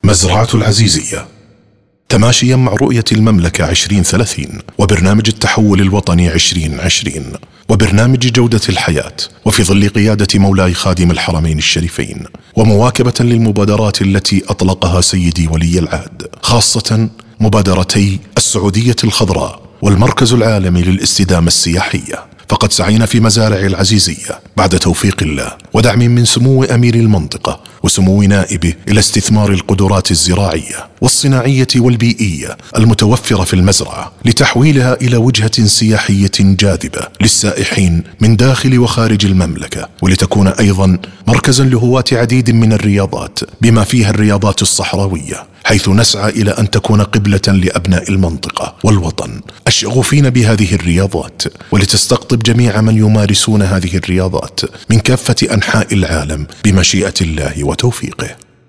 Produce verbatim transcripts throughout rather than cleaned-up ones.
مزرعة العزيزية تماشيا مع رؤية المملكة عشرين ثلاثين وبرنامج التحول الوطني عشرين عشرين وبرنامج جودة الحياة، وفي ظل قيادة مولاي خادم الحرمين الشريفين، ومواكبة للمبادرات التي أطلقها سيدي ولي العهد، خاصة مبادرتي السعودية الخضراء والمركز العالمي للاستدامة السياحية. فقد سعينا في مزارع العزيزية بعد توفيق الله ودعم من سمو أمير المنطقة وسمو نائبه إلى استثمار القدرات الزراعية والصناعية والبيئية المتوفرة في المزرعة لتحويلها إلى وجهة سياحية جاذبة للسائحين من داخل وخارج المملكة، ولتكون أيضا مركزا لهواة عديد من الرياضات بما فيها الرياضات الصحراوية، حيث نسعى إلى أن تكون قبلة لأبناء المنطقة والوطن الشغوفين بهذه الرياضات، ولتستقطب جميع من يمارسون هذه الرياضات من كافة أنحاء العالم بمشيئة الله وتوفيقه.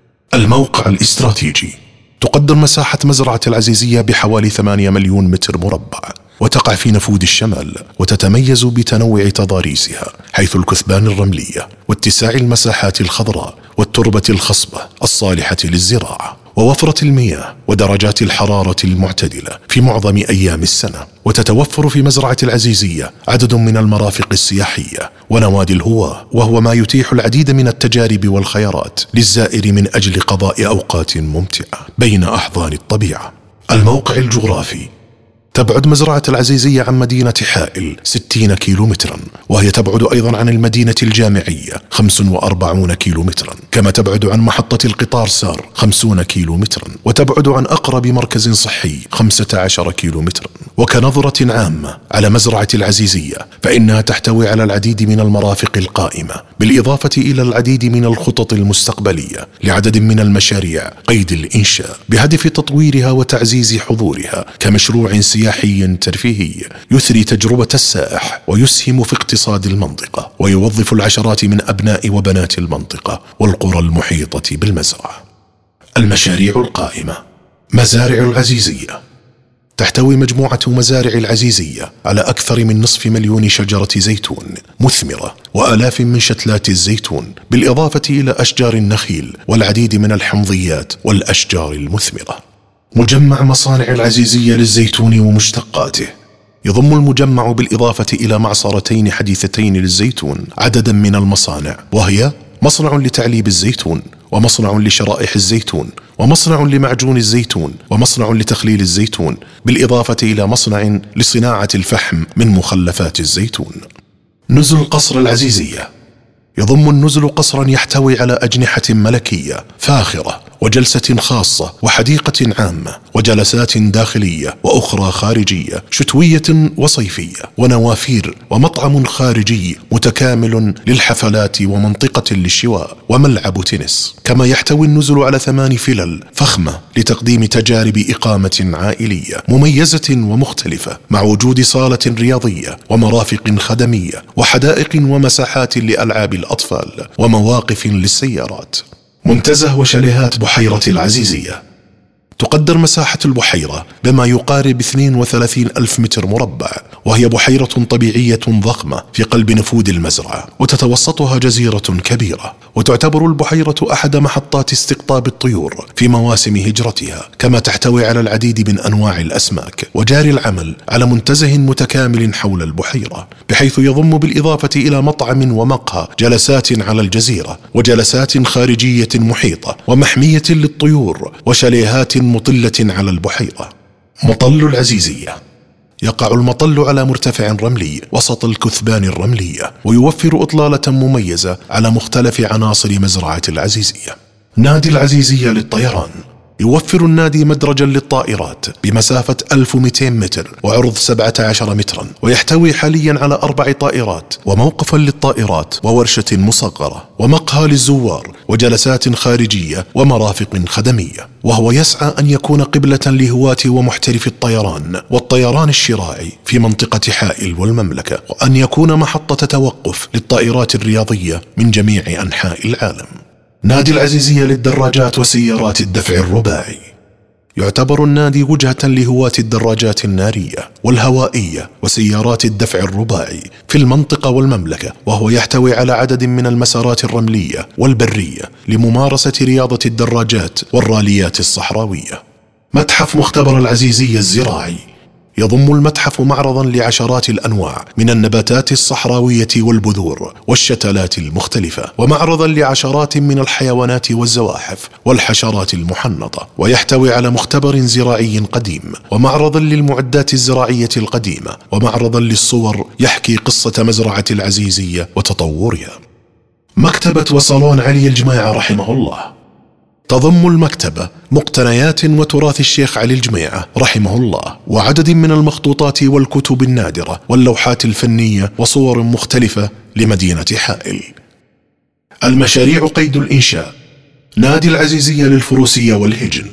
الموقع الاستراتيجي: تقدر مساحة مزرعة العزيزية بحوالي ثمانية مليون متر مربع، وتقع في نفود الشمال، وتتميز بتنوع تضاريسها حيث الكثبان الرملية واتساع المساحات الخضراء والتربة الخصبة الصالحة للزراعة ووفرة المياه ودرجات الحرارة المعتدلة في معظم أيام السنة. وتتوفر في مزرعة العزيزية عدد من المرافق السياحية ونوادي الهواة، وهو ما يتيح العديد من التجارب والخيارات للزائر من أجل قضاء أوقات ممتعة بين أحضان الطبيعة. الموقع الجغرافي: تبعد مزرعة العزيزية عن مدينة حائل ستين كيلومترا، وهي تبعد أيضا عن المدينة الجامعية خمسة وأربعين كيلومترا، كما تبعد عن محطة القطار سار خمسين كيلومترا، وتبعد عن أقرب مركز صحي خمسة عشر كيلومترا. وكنظرة عامة على مزرعة العزيزية فإنها تحتوي على العديد من المرافق القائمة، بالإضافة إلى العديد من الخطط المستقبلية لعدد من المشاريع قيد الإنشاء بهدف تطويرها وتعزيز حضورها كمشروع سياحي ترفيهي يثري تجربة السائح ويسهم في اقتصاد المنطقة، ويوظف العشرات من أبناء وبنات المنطقة والقرى المحيطة بالمزرعة. المشاريع القائمة: مزارع العزيزية تحتوي مجموعة مزارع العزيزية على أكثر من نصف مليون شجرة زيتون مثمرة وآلاف من شتلات الزيتون، بالإضافة إلى أشجار النخيل والعديد من الحمضيات والأشجار المثمرة. مجمع مصانع العزيزية للزيتون ومشتقاته: يضم المجمع بالإضافة إلى معصرتين حديثتين للزيتون عددا من المصانع، وهي مصنع لتعليب الزيتون، ومصنع لشرائح الزيتون، ومصنع لمعجون الزيتون، ومصنع لتخليل الزيتون، بالإضافة إلى مصنع لصناعة الفحم من مخلفات الزيتون. نزل قصر العزيزية: يضم النزل قصرا يحتوي على أجنحة ملكية فاخرة وجلسة خاصة وحديقة عامة وجلسات داخلية وأخرى خارجية شتوية وصيفية ونوافير ومطعم خارجي متكامل للحفلات ومنطقة للشواء وملعب تنس. كما يحتوي النزل على ثمان فلل فخمة لتقديم تجارب إقامة عائلية مميزة ومختلفة، مع وجود صالة رياضية ومرافق خدمية وحدائق ومساحات لألعاب الأطفال ومواقف للسيارات. منتزه وشاليهات بحيرة العزيزية: تقدر مساحة البحيرة بما يقارب اثنين وثلاثين ألف متر مربع، وهي بحيرة طبيعية ضخمة في قلب نفود المزرعة، وتتوسطها جزيرة كبيرة، وتعتبر البحيرة أحد محطات استقطاب الطيور في مواسم هجرتها. كما تحتوي على العديد من أنواع الأسماك، وجاري العمل على منتزه متكامل حول البحيرة، بحيث يضم بالإضافة إلى مطعم ومقهى جلسات على الجزيرة، وجلسات خارجية محيطة ومحمية للطيور، وشاليهات مطلة على البحيرة. مطل العزيزية: يقع المطل على مرتفع رملي وسط الكثبان الرملية، ويوفر إطلالة مميزة على مختلف عناصر مزرعة العزيزية. نادي العزيزية للطيران: يوفر النادي مدرجا للطائرات بمسافة ألف ومئتين متر وعرض سبعة عشر مترا، ويحتوي حاليا على أربع طائرات وموقفا للطائرات وورشة مصغرة ومقهى للزوار وجلسات خارجية ومرافق خدمية. وهو يسعى أن يكون قبلة لهواة ومحترف الطيران والطيران الشراعي في منطقة حائل والمملكة، وأن يكون محطة توقف للطائرات الرياضية من جميع أنحاء العالم. نادي العزيزية للدراجات وسيارات الدفع الرباعي: يعتبر النادي وجهة لهواة الدراجات النارية والهوائية وسيارات الدفع الرباعي في المنطقة والمملكة، وهو يحتوي على عدد من المسارات الرملية والبرية لممارسة رياضة الدراجات والراليات الصحراوية. متحف مختبر العزيزية الزراعي. يضم المتحف معرضا لعشرات الأنواع من النباتات الصحراوية والبذور والشتلات المختلفة، ومعرضا لعشرات من الحيوانات والزواحف والحشرات المحنطة، ويحتوي على مختبر زراعي قديم، ومعرضا للمعدات الزراعية القديمة، ومعرضا للصور يحكي قصة مزرعة العزيزية وتطورها. مكتبة وصالون علي الجميعة رحمه الله. تضم المكتبة مقتنيات وتراث الشيخ علي الجميعة رحمه الله، وعدد من المخطوطات والكتب النادرة واللوحات الفنية وصور مختلفة لمدينة حائل. المشاريع قيد الإنشاء. نادي العزيزية للفروسية والهجن.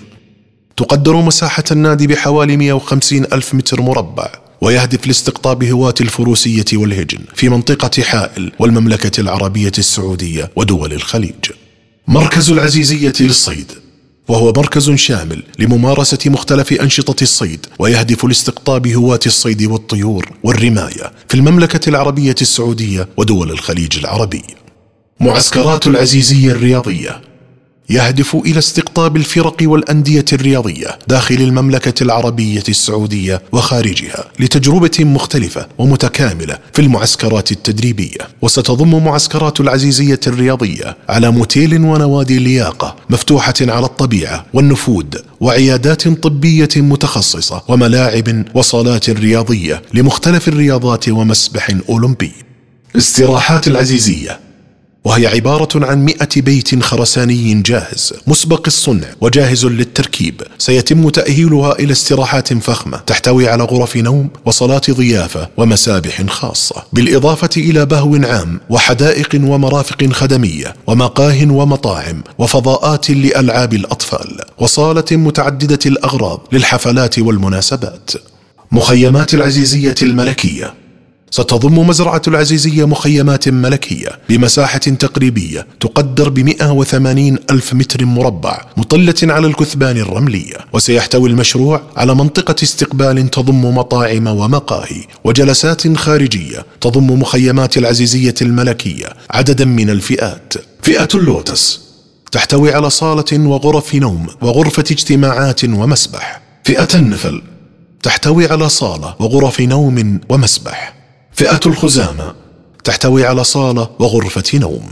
تقدر مساحة النادي بحوالي مئة وخمسين ألف متر مربع، ويهدف لاستقطاب هواة الفروسية والهجن في منطقة حائل والمملكة العربية السعودية ودول الخليج. مركز العزيزية للصيد، وهو مركز شامل لممارسة مختلف أنشطة الصيد، ويهدف لاستقطاب هواة الصيد والطيور والرماية في المملكة العربية السعودية ودول الخليج العربي. معسكرات العزيزية الرياضية، يهدف إلى استقطاب الفرق والأندية الرياضية داخل المملكة العربية السعودية وخارجها لتجربة مختلفة ومتكاملة في المعسكرات التدريبية. وستضم معسكرات العزيزية الرياضية على موتيل ونوادي لياقة مفتوحة على الطبيعة والنفود، وعيادات طبية متخصصة، وملاعب وصالات رياضية لمختلف الرياضات، ومسبح أولمبي. استراحات العزيزية، وهي عبارة عن مئة بيت خرساني جاهز مسبق الصنع وجاهز للتركيب، سيتم تأهيلها إلى استراحات فخمة تحتوي على غرف نوم وصالات ضيافة ومسابح خاصة، بالإضافة إلى بهو عام وحدائق ومرافق خدمية ومقاه ومطاعم وفضاءات لألعاب الأطفال، وصالة متعددة الأغراض للحفلات والمناسبات. مخيمات العزيزية الملكية. ستضم مزرعة العزيزية مخيمات ملكية بمساحة تقريبية تقدر بمئة وثمانين ألف متر مربع مطلة على الكثبان الرملية، وسيحتوي المشروع على منطقة استقبال تضم مطاعم ومقاهي وجلسات خارجية. تضم مخيمات العزيزية الملكية عددا من الفئات. فئة اللوتس تحتوي على صالة وغرف نوم وغرفة اجتماعات ومسبح. فئة النفل تحتوي على صالة وغرف نوم ومسبح. فئة الخزامة تحتوي على صالة وغرفة نوم.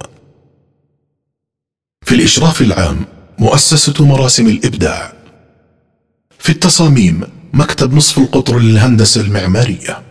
في الإشراف العام مؤسسة مراسم الإبداع. في التصاميم مكتب نصف القطر للهندسة المعمارية.